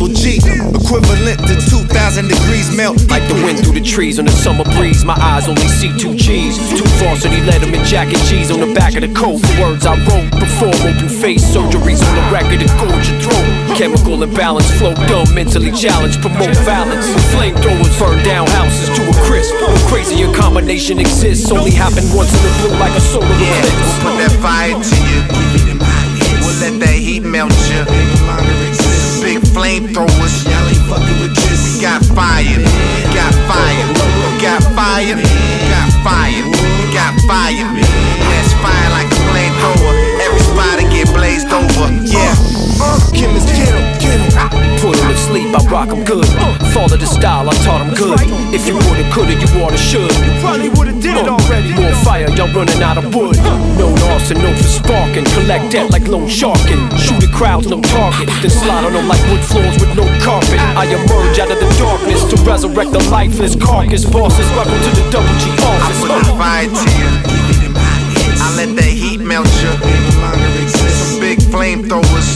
double G, equivalent to 2,000 degrees melt. Like the wind through the trees on the summer breeze. My eyes only see 2 G's. Too varsity let them in Jack and G's on the back of the coat. For words I wrote, perform open face surgeries on the record to gorge your throat. Chemical imbalance, flow dumb, mentally challenged, promote violence. Flamethrowers burn down houses to a crisp. No crazier combination exists, only happen once in the blue like a solar eclipse. We'll put that fire to you. We'll let that heat melt you. Big flamethrowers. We got fire. We got fire. We got fire. We got fire. We got fire. That's fire like a flamethrower. Every spot get blazed over. Yeah. Chemist, get him. Put him to sleep, I rock him good. Follow the style, I taught him good. If you woulda, coulda, you oughta, should. Probably would've did it already. More fire, y'all running out of wood. No arson, no for sparking. Collect that like lone sharking. Shoot at crowds, no target. Then slide on them like wood floors with no carpet. I emerge out of the darkness to resurrect the lifeless carcass. Bosses welcome to the double G I office. put the fire to you. I let that heat melt you. Some big flamethrowers.